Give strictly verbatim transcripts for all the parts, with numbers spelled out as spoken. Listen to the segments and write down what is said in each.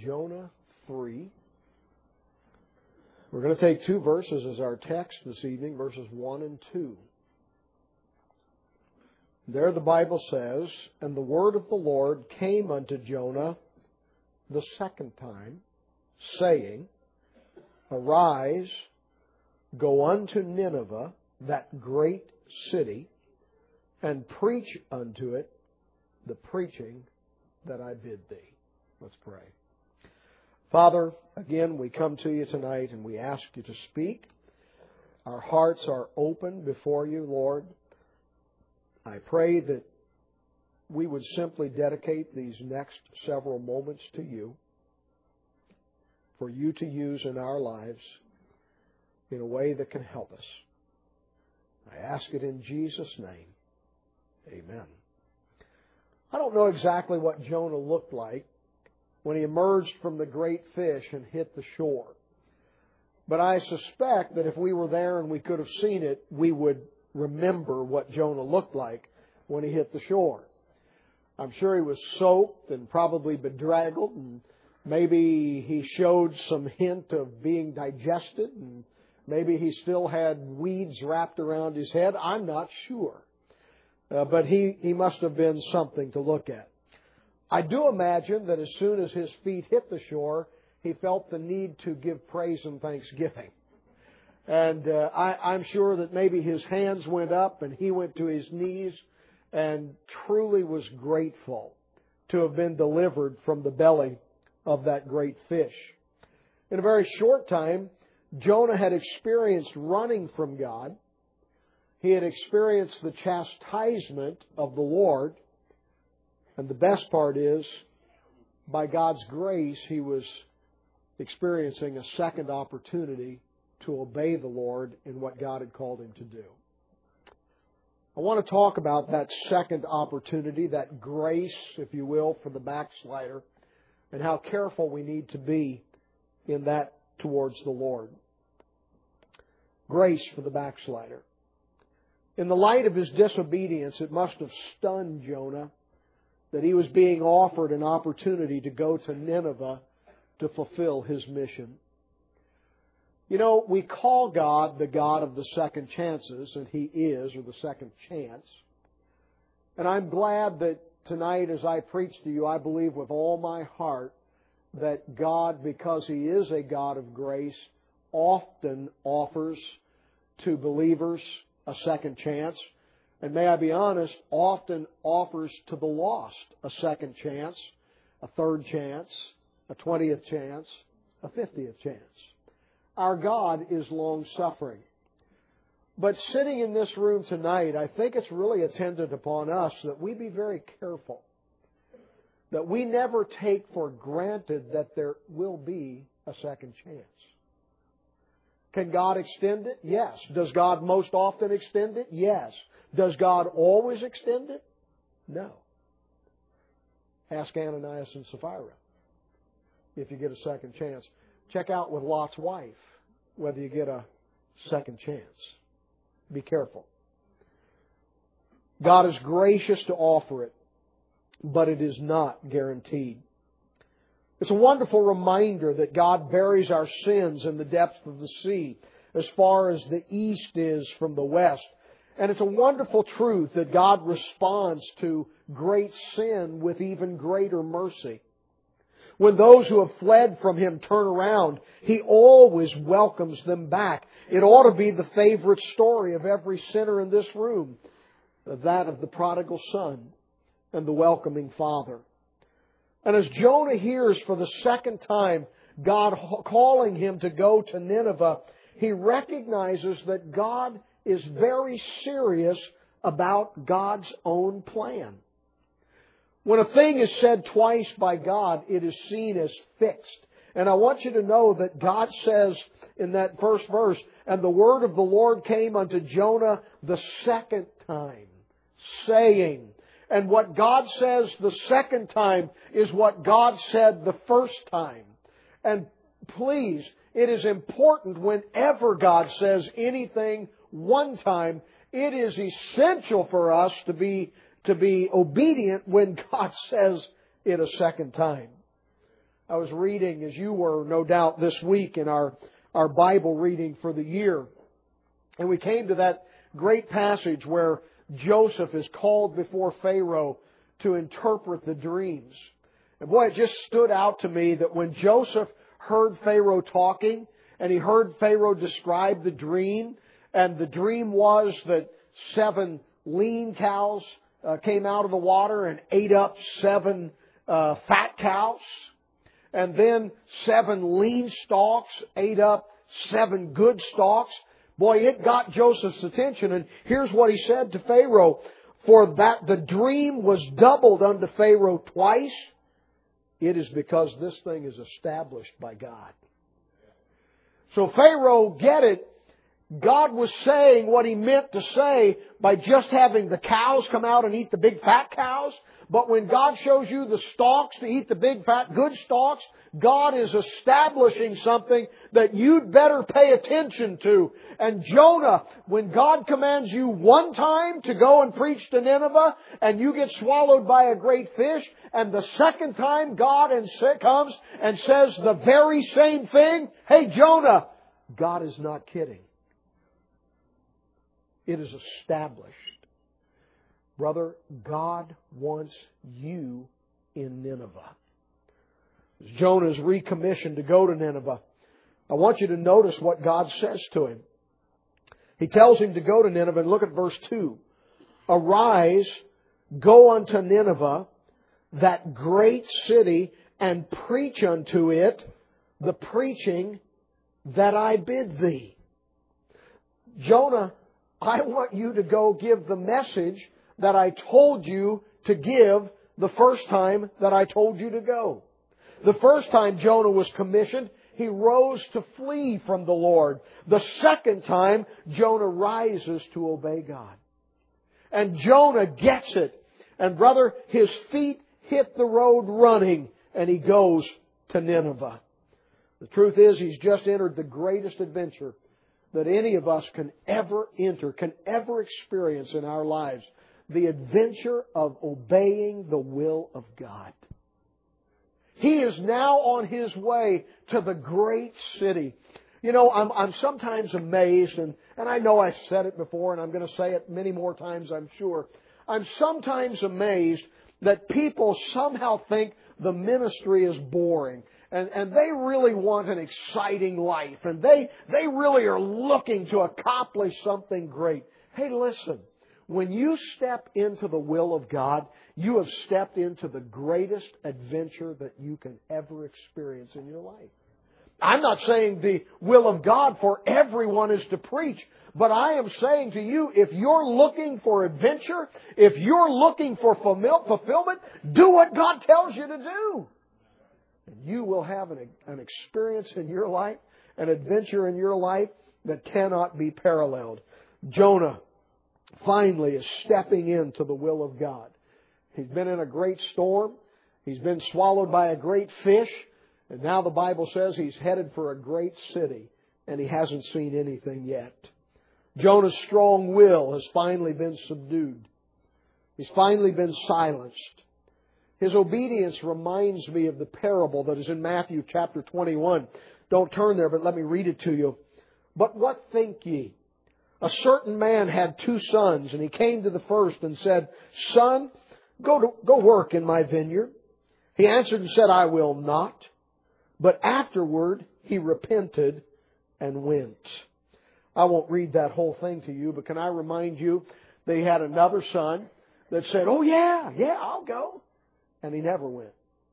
Jonah three. We're going to take two verses as our text this evening, verses one and two. There the Bible says, "And the word of the Lord came unto Jonah the second time, saying, Arise, go unto Nineveh, that great city, and preach unto it the preaching that I bid thee." Let's pray. Father, again, we come to you tonight and we ask you to speak. Our hearts are open before you, Lord. I pray that we would simply dedicate these next several moments to you, for you to use in our lives in a way that can help us. I ask it in Jesus' name. Amen. I don't know exactly what Jonah looked like when he emerged from the great fish and hit the shore. But I suspect that if we were there and we could have seen it, we would remember what Jonah looked like when he hit the shore. I'm sure he was soaked and probably bedraggled, and maybe he showed some hint of being digested, and maybe he still had weeds wrapped around his head. I'm not sure. Uh, but he, he must have been something to look at. I do imagine that as soon as his feet hit the shore, he felt the need to give praise and thanksgiving. And uh, I, I'm sure that maybe his hands went up and he went to his knees and truly was grateful to have been delivered from the belly of that great fish. In a very short time, Jonah had experienced running from God. He had experienced the chastisement of the Lord. And the best part is, by God's grace, he was experiencing a second opportunity to obey the Lord in what God had called him to do. I want to talk about that second opportunity, that grace, if you will, for the backslider, and how careful we need to be in that towards the Lord. Grace for the backslider. In the light of his disobedience, it must have stunned Jonah that he was being offered an opportunity to go to Nineveh to fulfill his mission. You know, we call God the God of the second chances, and He is, or the second chance. And I'm glad that tonight as I preach to you, I believe with all my heart that God, because He is a God of grace, often offers to believers a second chance. And may I be honest, often offers to the lost a second chance, a third chance, a twentieth chance, a fiftieth chance. Our God is long-suffering. But sitting in this room tonight, I think it's really attendant upon us that we be very careful, that we never take for granted that there will be a second chance. Can God extend it? Yes. Does God most often extend it? Yes. Does God always extend it? No. Ask Ananias and Sapphira if you get a second chance. Check out with Lot's wife whether you get a second chance. Be careful. God is gracious to offer it, but it is not guaranteed. It's a wonderful reminder that God buries our sins in the depths of the sea, as far as the east is from the west. And it's a wonderful truth that God responds to great sin with even greater mercy. When those who have fled from Him turn around, He always welcomes them back. It ought to be the favorite story of every sinner in this room, that of the prodigal son and the welcoming father. And as Jonah hears for the second time God calling him to go to Nineveh, he recognizes that God is very serious about God's own plan. When a thing is said twice by God, it is seen as fixed. And I want you to know that God says in that first verse, "And the word of the Lord came unto Jonah the second time, saying." And what God says the second time is what God said the first time. And please, it is important whenever God says anything one time, it is essential for us to be to be obedient when God says it a second time. I was reading, as you were, no doubt, this week in our, our Bible reading for the year. And we came to that great passage where Joseph is called before Pharaoh to interpret the dreams. And boy, it just stood out to me that when Joseph heard Pharaoh talking, and he heard Pharaoh describe the dream, and the dream was that seven lean cows uh, came out of the water and ate up seven uh, fat cows. And then seven lean stalks ate up seven good stalks. Boy, it got Joseph's attention. And here's what he said to Pharaoh. For that the dream was doubled unto Pharaoh twice, it is because this thing is established by God. So Pharaoh, get it, God was saying what He meant to say by just having the cows come out and eat the big fat cows. But when God shows you the stalks to eat the big fat good stalks, God is establishing something that you'd better pay attention to. And Jonah, when God commands you one time to go and preach to Nineveh, and you get swallowed by a great fish, and the second time God comes and says the very same thing, hey Jonah, God is not kidding. It is established. Brother, God wants you in Nineveh. As Jonah is recommissioned to go to Nineveh, I want you to notice what God says to him. He tells him to go to Nineveh, and look at verse two. Arise, go unto Nineveh, that great city, and preach unto it the preaching that I bid thee. Jonah, I want you to go give the message that I told you to give the first time that I told you to go. The first time Jonah was commissioned, he rose to flee from the Lord. The second time, Jonah rises to obey God. And Jonah gets it. And brother, his feet hit the road running, and he goes to Nineveh. The truth is, he's just entered the greatest adventure that any of us can ever enter, can ever experience in our lives. The adventure of obeying the will of God. He is now on his way to the great city. You know, I'm, I'm sometimes amazed, and, and I know I've said it before, and I'm going to say it many more times, I'm sure. I'm sometimes amazed that people somehow think the ministry is boring. And, and they really want an exciting life. And they, they really are looking to accomplish something great. Hey, listen. When you step into the will of God, you have stepped into the greatest adventure that you can ever experience in your life. I'm not saying the will of God for everyone is to preach, but I am saying to you, if you're looking for adventure, if you're looking for fulfillment, do what God tells you to do. And you will have an, an experience in your life, an adventure in your life that cannot be paralleled. Jonah finally is stepping into the will of God. He's been in a great storm. He's been swallowed by a great fish. And now the Bible says he's headed for a great city. And he hasn't seen anything yet. Jonah's strong will has finally been subdued. He's finally been silenced. His obedience reminds me of the parable that is in Matthew chapter twenty-one. Don't turn there, but let me read it to you. But what think ye? A certain man had two sons, and he came to the first and said, Son, go to, go work in my vineyard. He answered and said, I will not. But afterward he repented and went. I won't read that whole thing to you, but can I remind you, they had another son that said, oh yeah, yeah, I'll go. And he never went.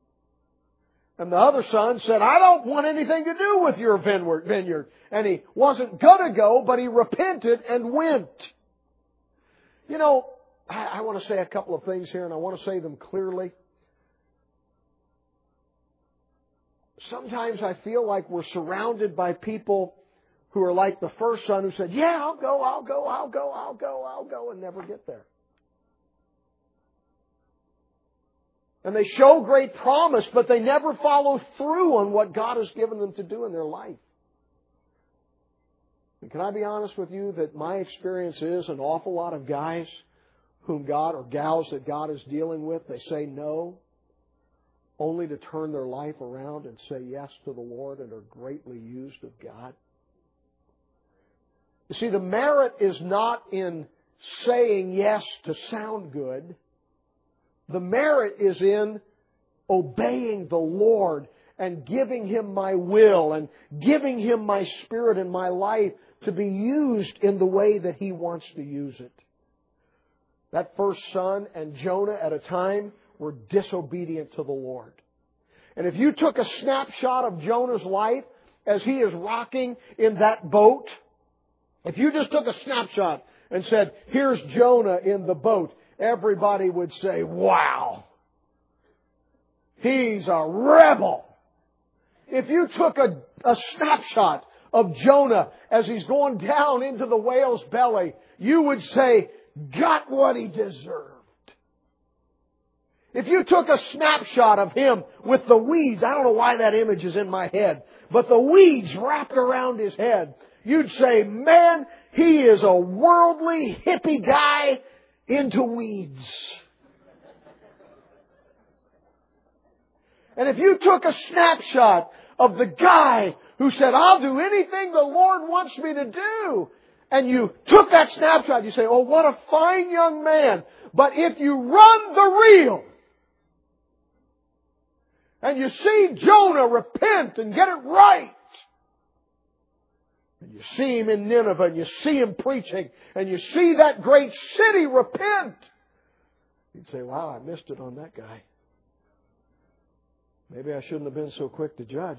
And the other son said, I don't want anything to do with your vineyard. And he wasn't going to go, but he repented and went. You know, I, I want to say a couple of things here, and I want to say them clearly. Sometimes I feel like we're surrounded by people who are like the first son who said, yeah, I'll go, I'll go, I'll go, I'll go, I'll go, and never get there. And they show great promise, but they never follow through on what God has given them to do in their life. And can I be honest with you that my experience is an awful lot of guys whom God, or gals that God is dealing with, they say no only to turn their life around and say yes to the Lord and are greatly used of God? You see, the merit is not in saying yes to sound good. The merit is in obeying the Lord and giving Him my will and giving Him my spirit and my life to be used in the way that He wants to use it. That first son and Jonah at a time were disobedient to the Lord. And if you took a snapshot of Jonah's life as he is rocking in that boat, if you just took a snapshot and said, here's Jonah in the boat, everybody would say, wow, he's a rebel. If you took a, a snapshot of Jonah as he's going down into the whale's belly, you would say, got what he deserved. If you took a snapshot of him with the weeds, I don't know why that image is in my head, but the weeds wrapped around his head, you'd say, man, he is a worldly hippie guy into weeds. And if you took a snapshot of the guy who said, I'll do anything the Lord wants me to do, and you took that snapshot, you say, oh, what a fine young man. But if you run the reel, and you see Jonah repent and get it right, and you see him in Nineveh, and you see him preaching, and you see that great city repent, you'd say, wow, I missed it on that guy. Maybe I shouldn't have been so quick to judge.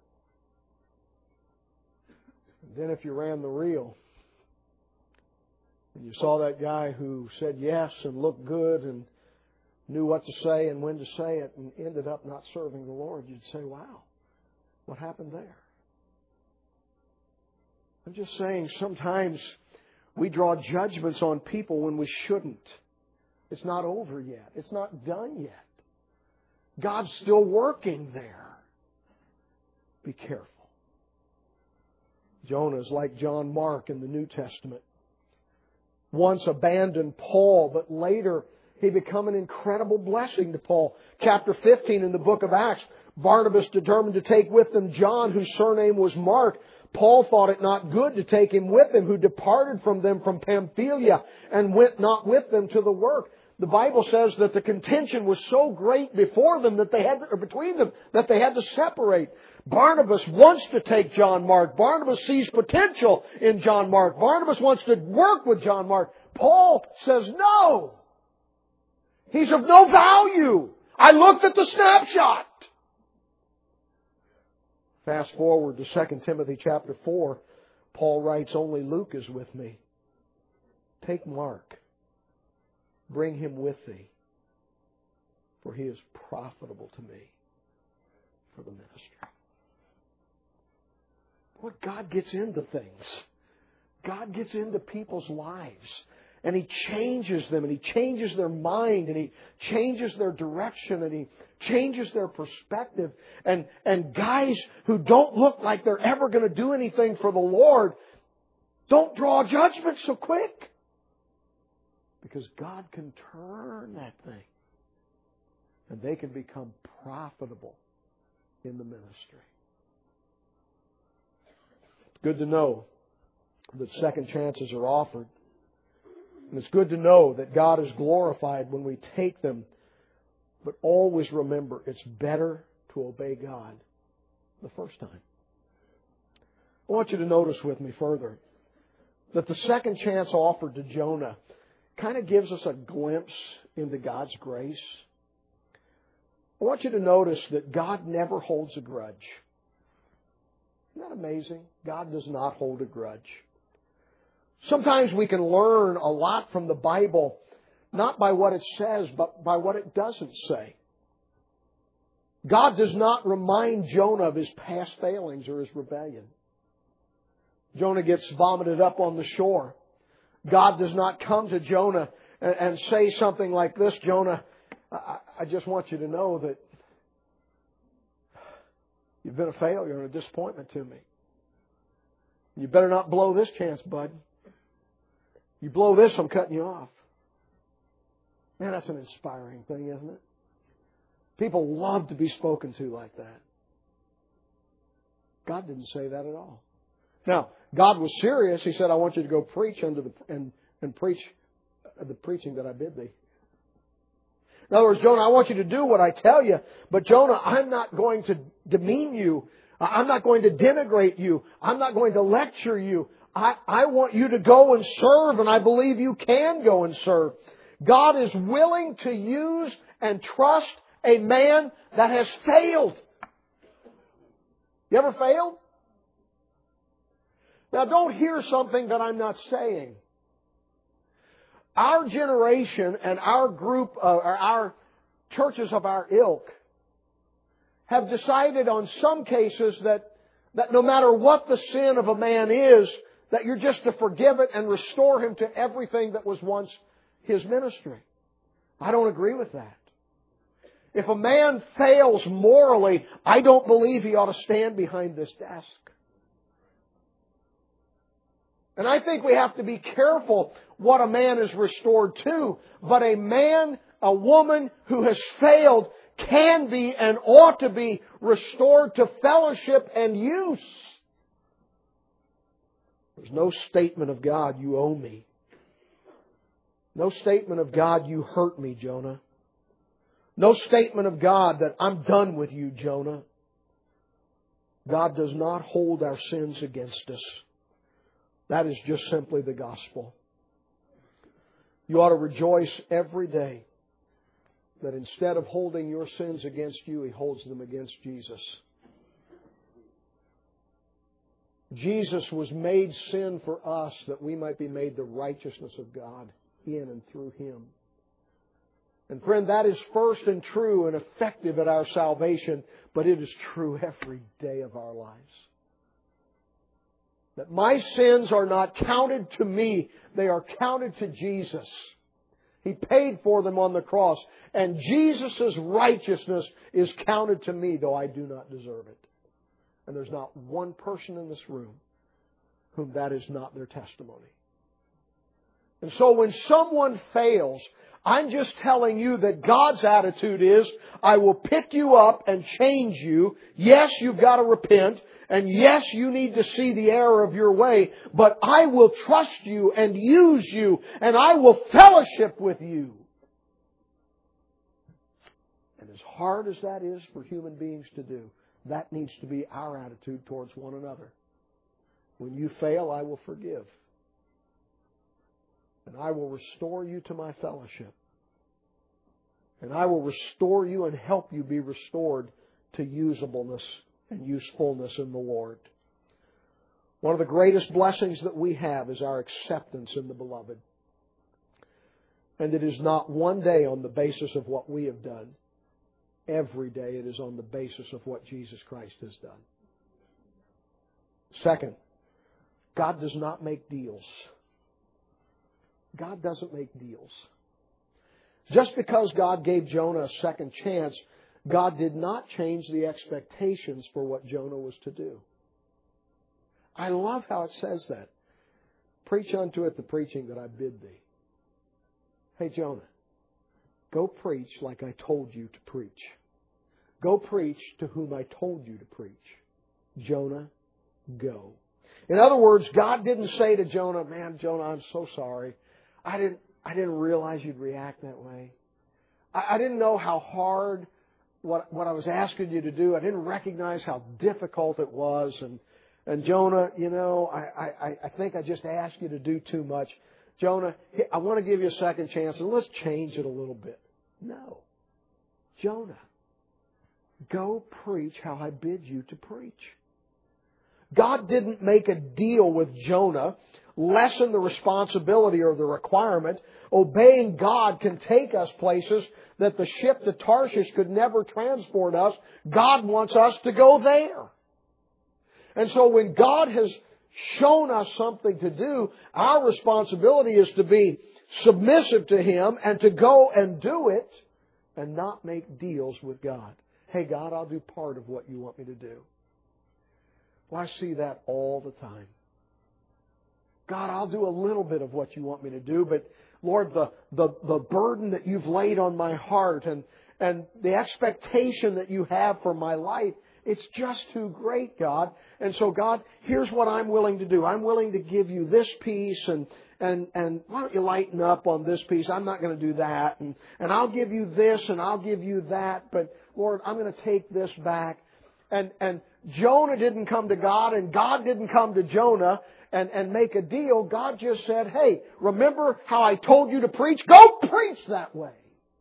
And then if you ran the reel, and you saw that guy who said yes and looked good and knew what to say and when to say it and ended up not serving the Lord, you'd say, wow, what happened there? I'm just saying sometimes we draw judgments on people when we shouldn't. It's not over yet. It's not done yet. God's still working there. Be careful. Jonah is like John Mark in the New Testament. Once abandoned Paul, but later he became an incredible blessing to Paul. Chapter fifteen in the book of Acts, Barnabas determined to take with them John, whose surname was Mark. Paul thought it not good to take him with him, who departed from them from Pamphylia and went not with them to the work. The Bible says that the contention was so great before them that they had to, or between them that they had to separate. Barnabas wants to take John Mark. Barnabas sees potential in John Mark. Barnabas wants to work with John Mark. Paul says no. He's of no value. I looked at the snapshot. Fast forward to Second Timothy chapter four. Paul writes, only Luke is with me. Take Mark. Bring him with thee, for he is profitable to me for the ministry. Boy, God gets into things. God gets into people's lives. And He changes them, and He changes their mind, and He changes their direction, and He changes their perspective. And, and guys who don't look like they're ever going to do anything for the Lord, don't draw judgment so quick. Because God can turn that thing. And they can become profitable in the ministry. It's good to know that second chances are offered. And it's good to know that God is glorified when we take them. But always remember, it's better to obey God the first time. I want you to notice with me further that the second chance offered to Jonah kind of gives us a glimpse into God's grace. I want you to notice that God never holds a grudge. Isn't that amazing? God does not hold a grudge. Sometimes we can learn a lot from the Bible, not by what it says, but by what it doesn't say. God does not remind Jonah of his past failings or his rebellion. Jonah gets vomited up on the shore. God does not come to Jonah and, and say something like this, Jonah, I, I just want you to know that you've been a failure and a disappointment to me. You better not blow this chance, bud. You blow this, I'm cutting you off. Man, that's an inspiring thing, isn't it? People love to be spoken to like that. God didn't say that at all. Now, God was serious. He said, I want you to go preach under the and, and preach the preaching that I bid thee. In other words, Jonah, I want you to do what I tell you, but Jonah, I'm not going to demean you. I'm not going to denigrate you. I'm not going to lecture you. I, I want you to go and serve, and I believe you can go and serve. God is willing to use and trust a man that has failed. You ever failed? Now, don't hear something that I'm not saying. Our generation and our group, uh, or our churches of our ilk, have decided on some cases that, that no matter what the sin of a man is, that you're just to forgive it and restore him to everything that was once his ministry. I don't agree with that. If a man fails morally, I don't believe he ought to stand behind this desk. And I think we have to be careful what a man is restored to. But a man, a woman who has failed can be and ought to be restored to fellowship and use. There's no statement of God, you owe me. No statement of God, you hurt me, Jonah. No statement of God that I'm done with you, Jonah. God does not hold our sins against us. That is just simply the gospel. You ought to rejoice every day that instead of holding your sins against you, He holds them against Jesus. Jesus was made sin for us that we might be made the righteousness of God in and through Him. And friend, that is first and true and effective at our salvation, but it is true every day of our lives. That my sins are not counted to me, they are counted to Jesus. He paid for them on the cross, and Jesus' righteousness is counted to me, though I do not deserve it. And there's not one person in this room whom that is not their testimony. And so when someone fails, I'm just telling you that God's attitude is, I will pick you up and change you. Yes, you've got to repent. And yes, you need to see the error of your way. But I will trust you and use you. And I will fellowship with you. And as hard as that is for human beings to do, that needs to be our attitude towards one another. When you fail, I will forgive. And I will restore you to my fellowship. And I will restore you and help you be restored to usableness and usefulness in the Lord. One of the greatest blessings that we have is our acceptance in the Beloved. And it is not one day on the basis of what we have done. Every day it is on the basis of what Jesus Christ has done. Second, God does not make deals. God doesn't make deals. Just because God gave Jonah a second chance, God did not change the expectations for what Jonah was to do. I love how it says that. Preach unto it the preaching that I bid thee. Hey, Jonah, go preach like I told you to preach. Go preach to whom I told you to preach. Jonah, go. In other words, God didn't say to Jonah, man, Jonah, I'm so sorry. I didn't, I didn't realize you'd react that way. I, I didn't know how hard what, what I was asking you to do. I didn't recognize how difficult it was. And, and Jonah, you know, I, I, I think I just asked you to do too much. Jonah, I want to give you a second chance, and let's change it a little bit. No. Jonah, go preach how I bid you to preach. God didn't make a deal with Jonah, lessen the responsibility or the requirement. Obeying God can take us places that the ship to Tarshish could never transport us. God wants us to go there. And so when God has shown us something to do, our responsibility is to be submissive to Him and to go and do it and not make deals with God. Hey, God, I'll do part of what you want me to do. Well, I see that all the time. God, I'll do a little bit of what you want me to do, but Lord, the, the, the burden that you've laid on my heart and, and the expectation that you have for my life, it's just too great, God. And so, God, here's what I'm willing to do. I'm willing to give you this piece, and and and why don't you lighten up on this piece? I'm not going to do that. And, and I'll give you this, and I'll give you that. But, Lord, I'm going to take this back. And and Jonah didn't come to God, and God didn't come to Jonah and, and make a deal. God just said, hey, remember how I told you to preach? Go preach that way.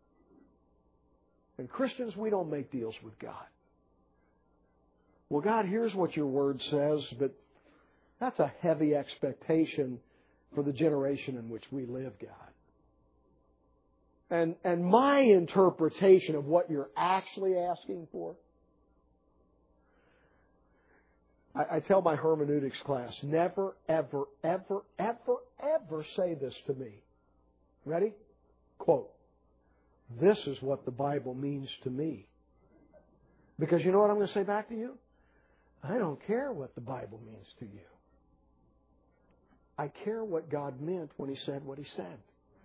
And Christians, we don't make deals with God. Well, God, here's what your Word says, but that's a heavy expectation for the generation in which we live, God. And, and my interpretation of what you're actually asking for, I, I tell my hermeneutics class, never, ever, ever, ever, ever say this to me. Ready? Quote, this is what the Bible means to me. Because you know what I'm going to say back to you? I don't care what the Bible means to you. I care what God meant when He said what He said.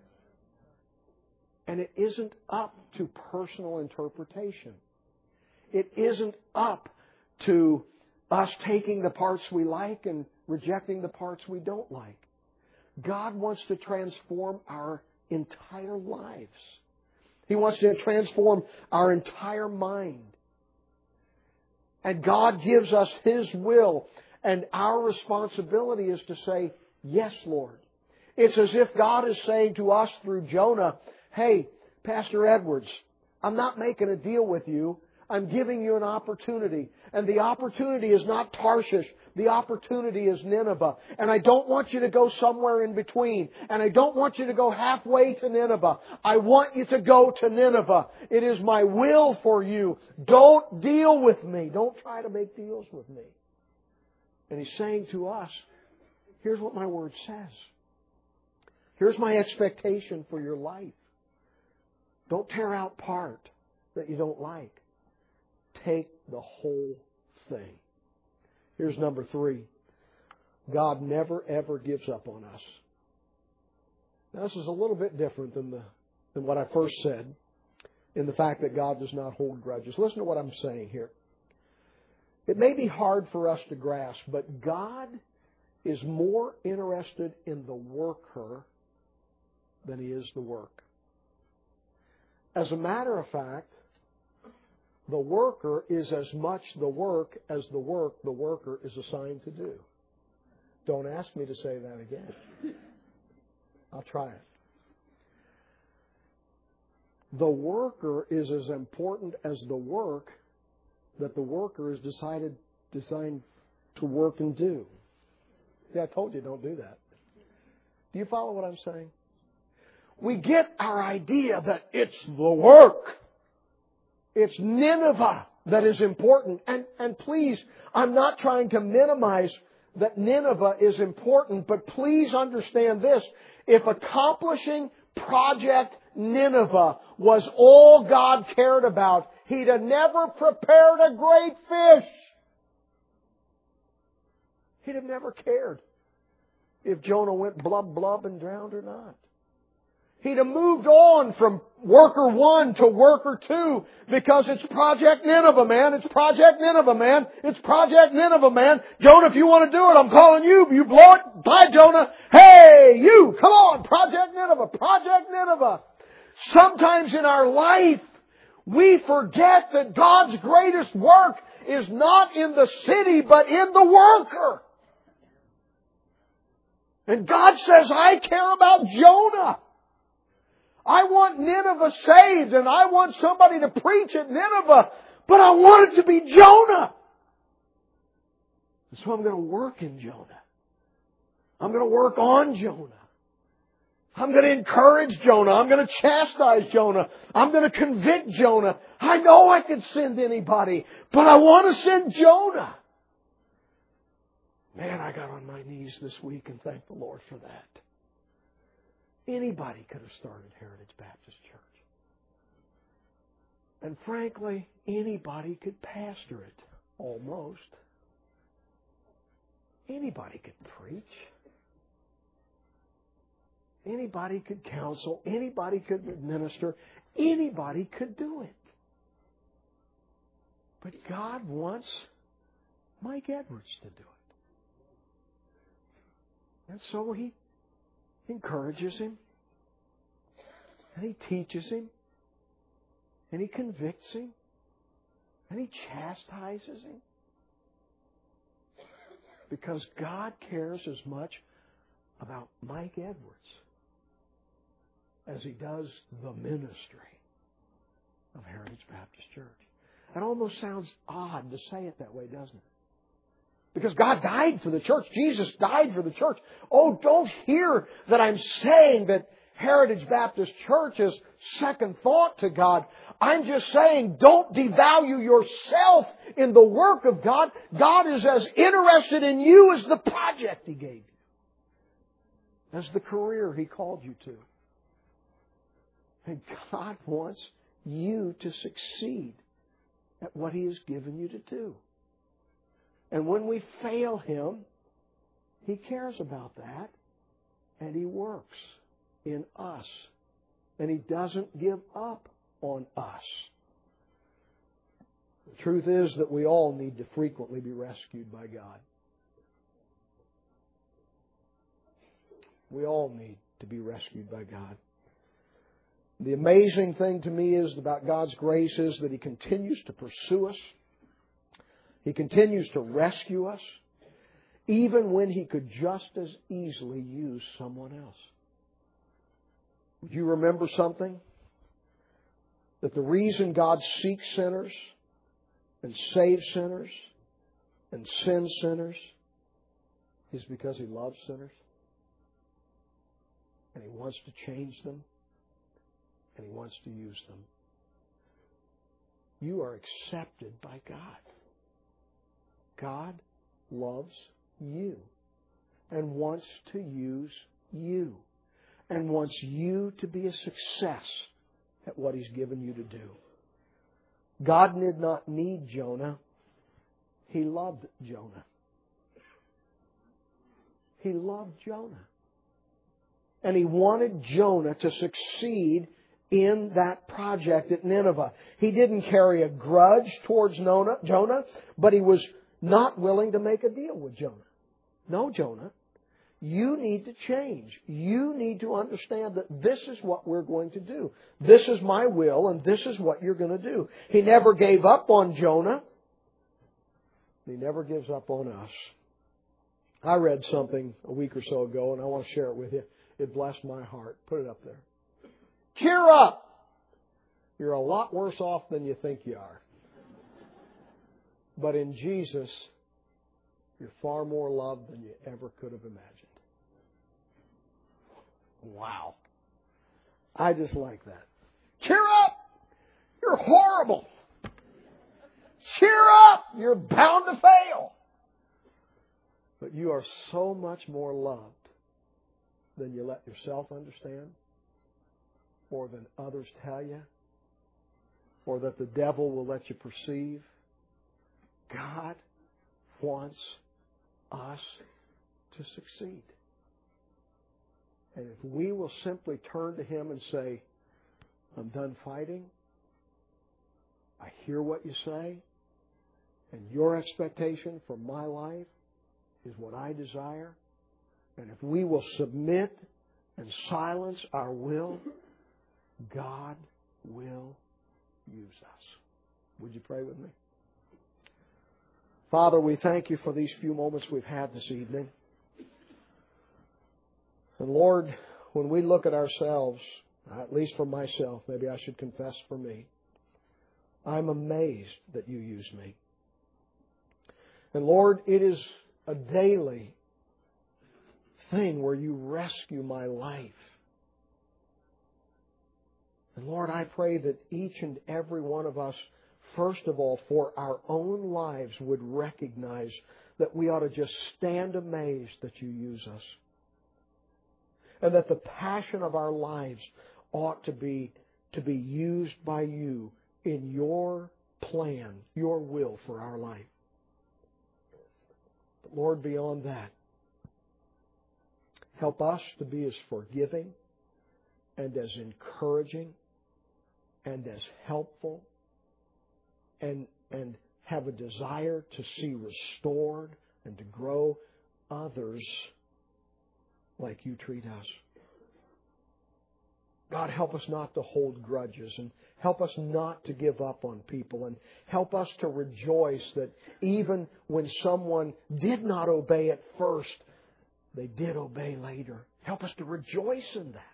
And it isn't up to personal interpretation. It isn't up to us taking the parts we like and rejecting the parts we don't like. God wants to transform our entire lives. He wants to transform our entire mind. And God gives us His will. And our responsibility is to say, yes, Lord. It's as if God is saying to us through Jonah, hey, Pastor Edwards, I'm not making a deal with you. I'm giving you an opportunity. And the opportunity is not Tarshish. The opportunity is Nineveh. And I don't want you to go somewhere in between. And I don't want you to go halfway to Nineveh. I want you to go to Nineveh. It is my will for you. Don't deal with me. Don't try to make deals with me. And He's saying to us, here's what my Word says. Here's my expectation for your life. Don't tear out part that you don't like. Take the whole thing. Here's number three. God never, ever gives up on us. Now, this is a little bit different than the than what I first said in the fact that God does not hold grudges. Listen to what I'm saying here. It may be hard for us to grasp, but God is more interested in the worker than He is the work. As a matter of fact, the worker is as much the work as the work the worker is assigned to do. Don't ask me to say that again. I'll try it. The worker is as important as the work that the worker is decided, designed to work and do. Yeah, I told you don't do that. Do you follow what I'm saying? We get our idea that it's the work. It's Nineveh that is important. And, and please, I'm not trying to minimize that Nineveh is important, but please understand this. If accomplishing Project Nineveh was all God cared about, He'd have never prepared a great fish. He'd have never cared if Jonah went blub blub and drowned or not. He'd have moved on from worker one to worker two because it's Project Nineveh, man. It's Project Nineveh, man. It's Project Nineveh, man. Jonah, if you want to do it, I'm calling you. You blow it. Bye, Jonah. Hey, you, come on. Project Nineveh. Project Nineveh. Sometimes in our life, we forget that God's greatest work is not in the city, but in the worker. And God says, I care about Jonah. I want Nineveh saved, and I want somebody to preach at Nineveh, but I want it to be Jonah. So I'm going to work in Jonah. I'm going to work on Jonah. I'm going to encourage Jonah. I'm going to chastise Jonah. I'm going to convict Jonah. I know I can send anybody, but I want to send Jonah. Man, I got on my knees this week and thanked the Lord for that. Anybody could have started Heritage Baptist Church. And frankly, anybody could pastor it. Almost. Anybody could preach. Anybody could counsel. Anybody could minister. Anybody could do it. But God wants Mike Edwards to do it. And so He encourages him. And He teaches him. And He convicts him. And He chastises him. Because God cares as much about Mike Edwards as He does the ministry of Heritage Baptist Church. It almost sounds odd to say it that way, doesn't it? Because God died for the church. Jesus died for the church. Oh, don't hear that I'm saying that Heritage Baptist Church is second thought to God. I'm just saying, don't devalue yourself in the work of God. God is as interested in you as the project He gave you, as the career He called you to. And God wants you to succeed at what He has given you to do. And when we fail Him, He cares about that, and He works in us. And He doesn't give up on us. The truth is that we all need to frequently be rescued by God. We all need to be rescued by God. The amazing thing to me is about God's grace is that He continues to pursue us. He continues to rescue us, even when He could just as easily use someone else. Would you remember something? That the reason God seeks sinners and saves sinners and sends sinners is because He loves sinners. And He wants to change them. And He wants to use them. You are accepted by God. God loves you and wants to use you and wants you to be a success at what He's given you to do. God did not need Jonah. He loved Jonah. He loved Jonah. And He wanted Jonah to succeed in that project at Nineveh. He didn't carry a grudge towards Jonah, but He was not willing to make a deal with Jonah. No, Jonah, you need to change. You need to understand that this is what we're going to do. This is my will, and this is what you're going to do. He never gave up on Jonah. He never gives up on us. I read something a week or so ago, and I want to share it with you. It blessed my heart. Put it up there. Cheer up! You're a lot worse off than you think you are. But in Jesus, you're far more loved than you ever could have imagined. Wow. I just like that. Cheer up! You're horrible. Cheer up! You're bound to fail. But you are so much more loved than you let yourself understand, or than others tell you, or that the devil will let you perceive. God wants us to succeed. And if we will simply turn to Him and say, I'm done fighting, I hear what you say, and your expectation for my life is what I desire, and if we will submit and silence our will, God will use us. Would you pray with me? Father, we thank You for these few moments we've had this evening. And Lord, when we look at ourselves, at least for myself, maybe I should confess for me, I'm amazed that You use me. And Lord, it is a daily thing where You rescue my life. And Lord, I pray that each and every one of us, first of all, for our own lives, would recognize that we ought to just stand amazed that You use us. And that the passion of our lives ought to be to be used by You in Your plan, Your will for our life. But Lord, beyond that, help us to be as forgiving and as encouraging and as helpful and, and have a desire to see restored and to grow others like You treat us. God, help us not to hold grudges, and help us not to give up on people, and help us to rejoice that even when someone did not obey at first, they did obey later. Help us to rejoice in that.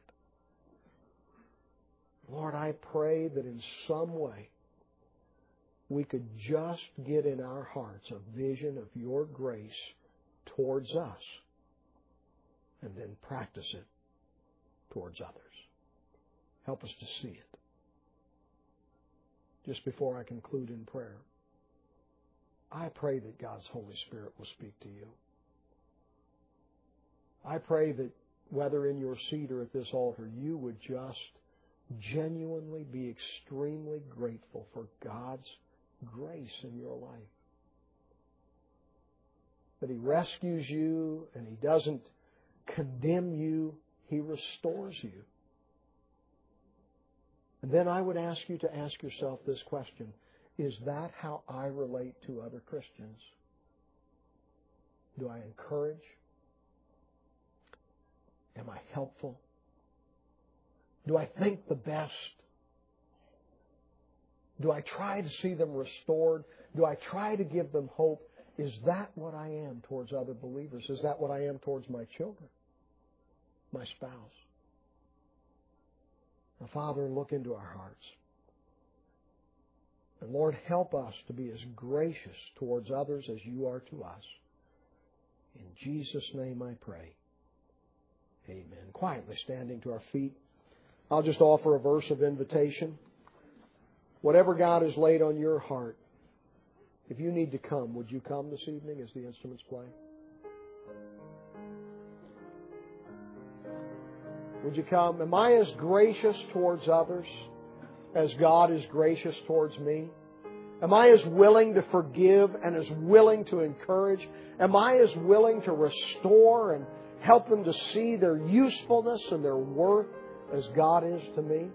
Lord, I pray that in some way we could just get in our hearts a vision of Your grace towards us and then practice it towards others. Help us to see it. Just before I conclude in prayer, I pray that God's Holy Spirit will speak to you. I pray that whether in your seat or at this altar, you would just genuinely be extremely grateful for God's grace in your life. That He rescues you and He doesn't condemn you, He restores you. And then I would ask you to ask yourself this question: is that how I relate to other Christians? Do I encourage? Am I helpful? Do I think the best? Do I try to see them restored? Do I try to give them hope? Is that what I am towards other believers? Is that what I am towards my children, my spouse? Now, Father, look into our hearts. And Lord, help us to be as gracious towards others as You are to us. In Jesus' name I pray. Amen. Quietly standing to our feet, I'll just offer a verse of invitation. Whatever God has laid on your heart, if you need to come, would you come this evening as the instruments play? Would you come? Am I as gracious towards others as God is gracious towards me? Am I as willing to forgive and as willing to encourage? Am I as willing to restore and help them to see their usefulness and their worth as God is to me?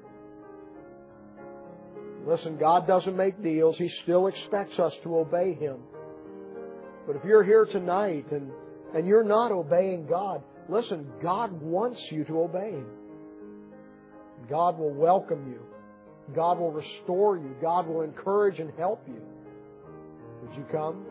Listen, God doesn't make deals. He still expects us to obey Him. But if you're here tonight and, and you're not obeying God, listen, God wants you to obey Him. God will welcome you. God will restore you. God will encourage and help you. Would you come?